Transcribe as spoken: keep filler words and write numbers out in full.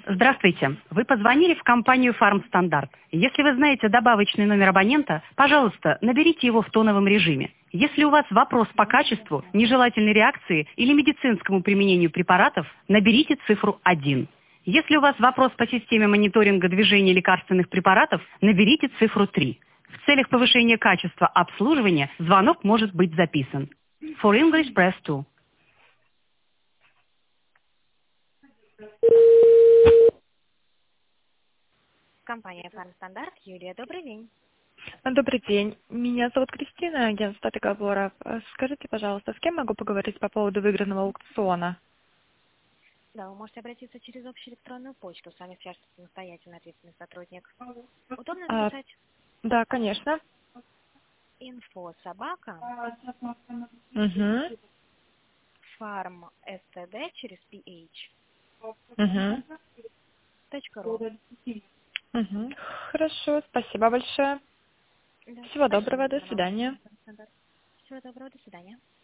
Здравствуйте. Вы позвонили в компанию «Фармстандарт». Если вы знаете добавочный номер абонента, пожалуйста, наберите его в тоновом режиме. Если у вас вопрос по качеству, нежелательной реакции или медицинскому применению препаратов, наберите цифру один. Если у вас вопрос по системе мониторинга движения лекарственных препаратов, наберите цифру три. В целях повышения качества обслуживания звонок может быть записан. For English, press two. Компания «Фармстандарт». Юлия, добрый день. Добрый день. Меня зовут Кристина, агентство переговоров. Э, Скажите, пожалуйста, с кем могу поговорить по поводу выигранного аукциона? Да, вы можете обратиться через общую электронную почту. С вами свяжется самостоятельно ответственный сотрудник. Удобно А, записать? да, конечно. Инфо собака Угу. фарм std через ph Угу. точка ру. Угу. Хорошо, спасибо большое. Да, Всего спасибо доброго, за до звонок. свидания. Всего доброго, до свидания.